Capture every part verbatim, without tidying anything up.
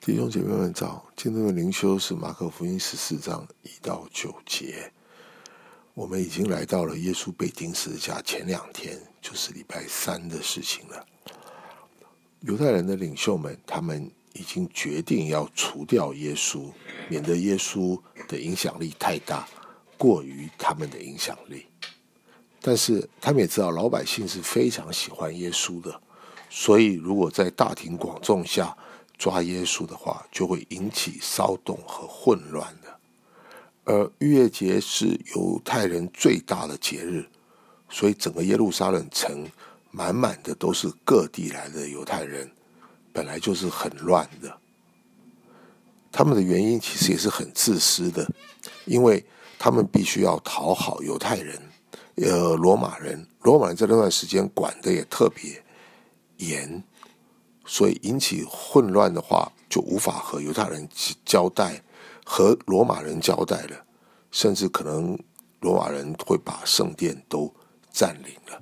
弟兄姐妹们早，今天的灵修是马可福音十四章一到九节。我们已经来到了耶稣被钉十字架前两天，就是礼拜三的事情了。犹太人的领袖们，他们已经决定要除掉耶稣，免得耶稣的影响力太大，过于他们的影响力。但是他们也知道老百姓是非常喜欢耶稣的，所以如果在大庭广众下抓耶稣的话，就会引起骚动和混乱的。而逾越节是犹太人最大的节日，所以整个耶路撒冷城满满的都是各地来的犹太人，本来就是很乱的。他们的原因其实也是很自私的，因为他们必须要讨好犹太人，呃，罗马人，罗马人在那段时间管的也特别严，所以引起混乱的话，就无法和犹太人交代，和罗马人交代了，甚至可能罗马人会把圣殿都占领了。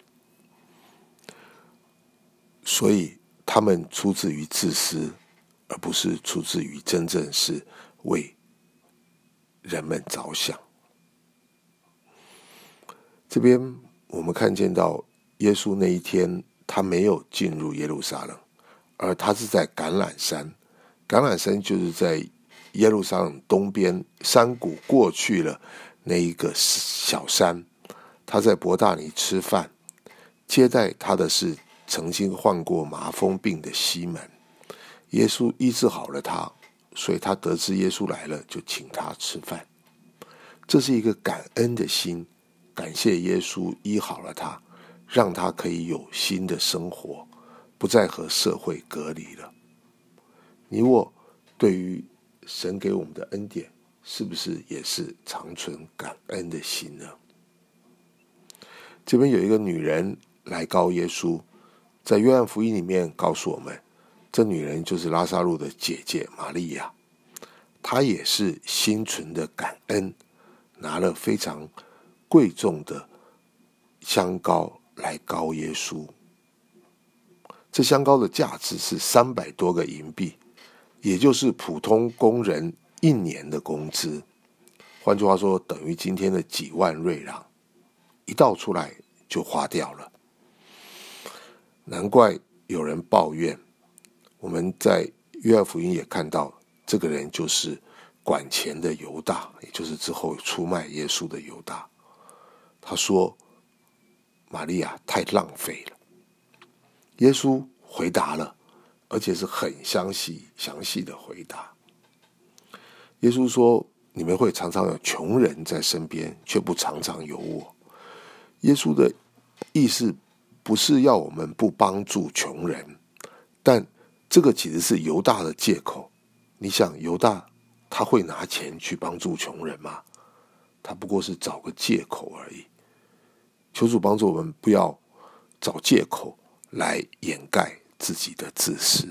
所以他们出自于自私，而不是出自于真正是为人们着想。这边我们看见到耶稣那一天，他没有进入耶路撒冷，而他是在橄榄山。橄榄山就是在耶路撒冷东边山谷过去了那一个小山。他在伯大尼吃饭，接待他的是曾经患过麻风病的西门。耶稣医治好了他，所以他得知耶稣来了，就请他吃饭。这是一个感恩的心，感谢耶稣医好了他，让他可以有新的生活，不再和社会隔离了。你我对于神给我们的恩典，是不是也是常存感恩的心呢？这边有一个女人来告耶稣，在约翰福音里面告诉我们，这女人就是拉撒路的姐姐玛利亚，她也是心存的感恩，拿了非常贵重的香膏来膏耶稣。这香膏的价值是三百多个银币，也就是普通工人一年的工资。换句话说，等于今天的几万瑞郎，一倒出来就花掉了。难怪有人抱怨。我们在约翰福音也看到，这个人就是管钱的犹大，也就是之后出卖耶稣的犹大。他说玛利亚太浪费了。耶稣回答了，而且是很详细详细的回答。耶稣说，你们会常常有穷人在身边，却不常常有我。耶稣的意思不是要我们不帮助穷人，但这个其实是犹大的借口。你想犹大他会拿钱去帮助穷人吗？他不过是找个借口而已。求主帮助我们不要找借口来掩盖自己的自私。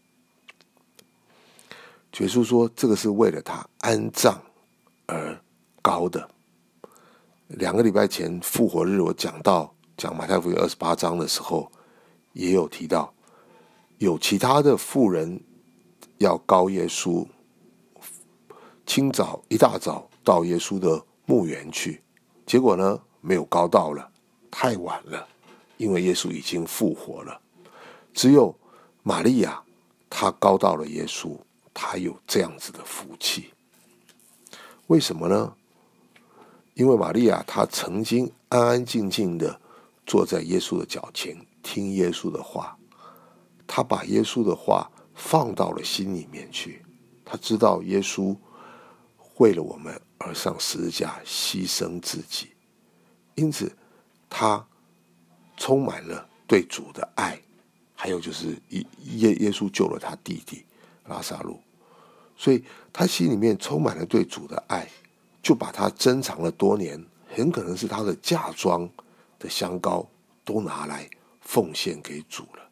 耶稣说，这个是为了他安葬而膏的。两个礼拜前复活日，我讲到讲马太福音二十八章的时候，也有提到有其他的妇人要膏耶稣，清早一大早到耶稣的墓园去，结果呢没有膏到了，太晚了，因为耶稣已经复活了。只有玛利亚她膏到了耶稣，她有这样子的福气。为什么呢？因为玛利亚她曾经安安静静的坐在耶稣的脚前，听耶稣的话，她把耶稣的话放到了心里面去。她知道耶稣为了我们而上十字架牺牲自己，因此她充满了对主的爱，还有就是耶耶稣救了他弟弟拉撒路，所以他心里面充满了对主的爱，就把他珍藏了多年，很可能是他的嫁妆的香膏都拿来奉献给主了。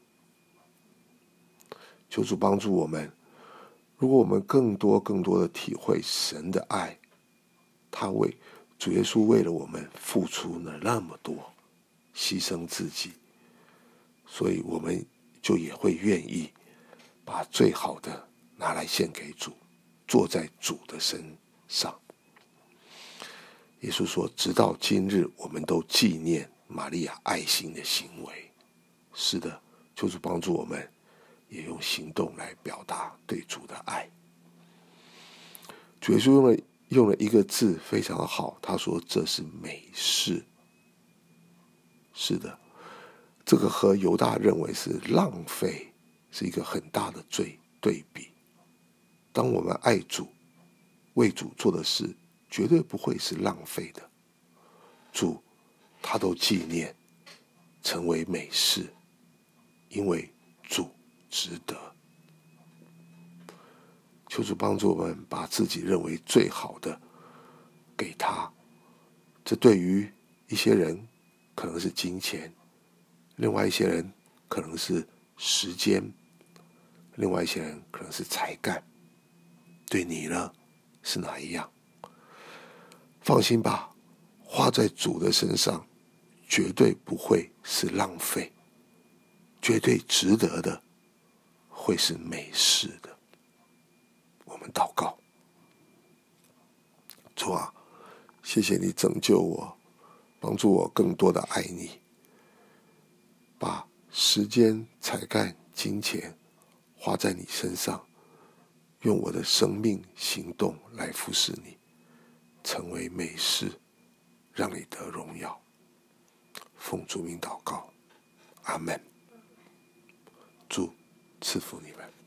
求主帮助我们，如果我们更多更多的体会神的爱，他为主耶稣为了我们付出了那么多，牺牲自己，所以我们就也会愿意把最好的拿来献给主，坐在主的身上。耶稣说，直到今日我们都纪念玛利亚爱心的行为。是的，求主帮助我们也用行动来表达对主的爱。主耶稣用了用了一个字非常的好，他说这是美事。是的，这个和犹大认为是浪费是一个很大的罪对比。当我们爱主，为主做的事绝对不会是浪费的，主他都纪念，成为美事，因为主值得。求主帮助我们把自己认为最好的给他。这对于一些人可能是金钱，另外一些人可能是时间，另外一些人可能是才干。对你呢，是哪一样？放心吧，花在主的身上绝对不会是浪费，绝对值得的，会是美事的。我们祷告。主啊，谢谢你拯救我，帮助我更多的爱你，把时间、才干、金钱花在你身上，用我的生命行动来服侍你，成为美事，让你得荣耀。奉主名祷告，阿们。主赐福你们。